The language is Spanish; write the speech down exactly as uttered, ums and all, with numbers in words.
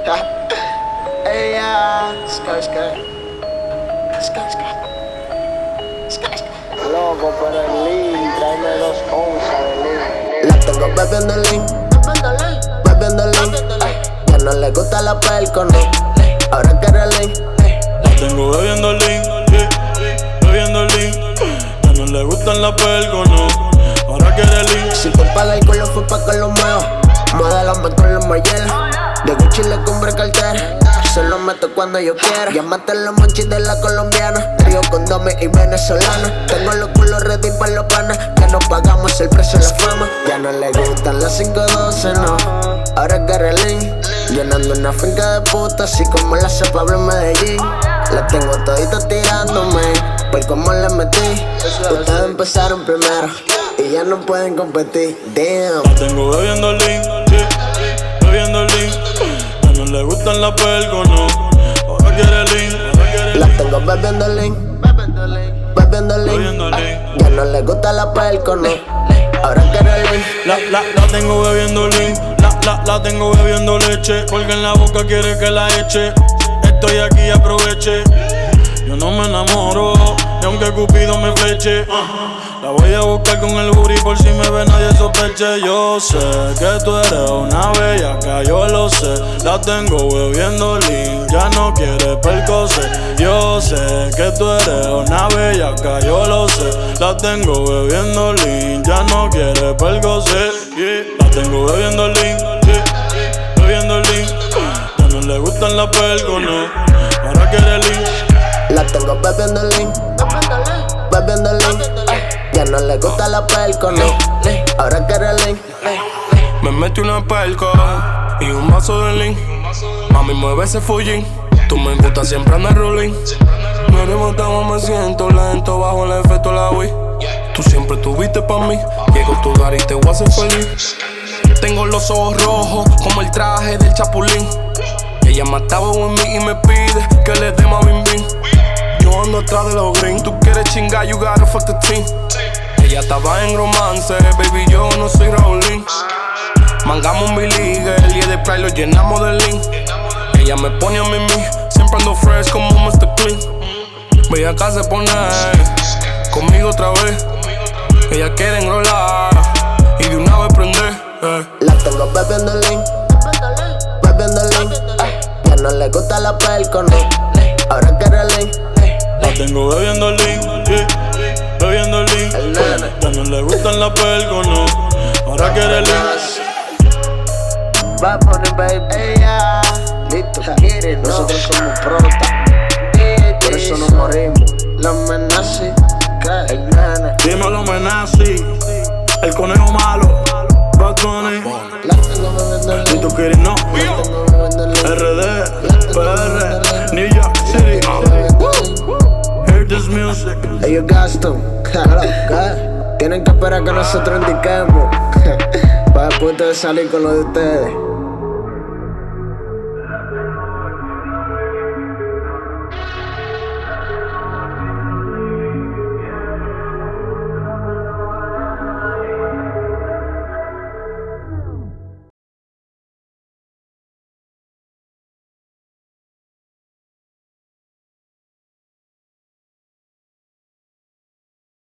Ella, ska, ska. Ska, ska. Ska, ska. Loco por el lean, tráeme dos onzas de lean. La tengo bebiendo lean, bebiendo lean. Ya no le gusta la pelco, no. Ahora quiere lean. La tengo bebiendo lean, yeah, bebiendo lean. Ya no le gustan la pelco, no. Ahora quiere lean. Si te paga el culo fue pa' que lo mueva. Modélame con los Mayela. De Gucci le cumbre cartera. Se lo meto cuando yo quiera. Llámate los monchis de la colombiana. Trío con Domi y venezolana. Tengo los culos ready pa' los panas. Que no pagamos el precio de la fama. Ya no le gustan las cinco doce, no. Ahora quiere lean. Llenando una finca de putas, así como la hace Pablo en Medellín. La tengo todita tirándome, por cómo le metí. Ustedes empezaron primero y ya no pueden competir. Damn. La tengo bebiendo lean, yeah, bebiendo lean. Ya no le gustan la pelco, no. Ahora quiere lean, ahora quiere La lean. tengo bebiendo lean, bebiendo Bebiendo lean. lean. Ya no le gusta la pelco, no. Ahora quiere lean. La, la, la tengo bebiendo lean, la, la, la tengo bebiendo leche. Porque en la boca quiere que la eche. Estoy aquí, aproveche. Yo no me enamoro, y aunque Cupido me fleche, uh, la voy a buscar con el booty por si me ve nadie sospeche. Yo sé que tú eres una bellaca, yo lo sé. La tengo bebiendo lean, ya no quiere percose. Yo sé que tú eres una bellaca, yo lo sé. La tengo bebiendo lean, ya no quiere percose, yeah. La tengo bebiendo lean, yeah, bebiendo lean. Ya no le gustan las pelco, no. Ahora quiere lean. La tengo bebiendo lean, bebiendo lean. Ya no le gusta la pelco, no. Ahora quiere lean. Me metí una pelco y un vaso de lean. Mami, mueve ese fullín. Tú me gustas siempre andar rolling. No eres matado, me siento lento bajo el efecto de la Wii. Tú siempre tuviste pa' mí. Llego a tu hogar y te voy a hacer feliz. Tengo los ojos rojos como el traje del Chapulín. Ella mataba en mí y me pide que le dé más bim bim. Yo ando atrás de los green. Tú quieres chingar, you gotta fuck the team. Ella estaba en romance, baby, yo no soy Raulín. Mangamos mi liga, el día de Pride lo llenamos de lean. Ella me pone a mí, siempre ando fresh como mister Clean. Ve acá se pone conmigo otra vez. Ella quiere enrolar y de una vez prender, eh. La tengo bebiendo lean, bebiendo lean. Ya no le gusta la pelco, no. Ahora quiere lean. La tengo bebiendo lean, yeah, bebiendo lean. El nene. Ya no le gustan las pelco, no. Ahora quiere lean. Bad Bunny, baby. Ella, listo, quiere, no. Nosotros somos prota. Por eso nos morimos. La amenaza, el nene. Dímelo, Menazi, el conejo malo. Bad Bunny, La tengo bebiendo lean. si tú quieres no. La tengo bebiendo lean. R D, P R, New York City. Hear this music. Ellos gastan, ¿qué? Tienen que esperar que nosotros indiquemos para después de salir con lo de ustedes.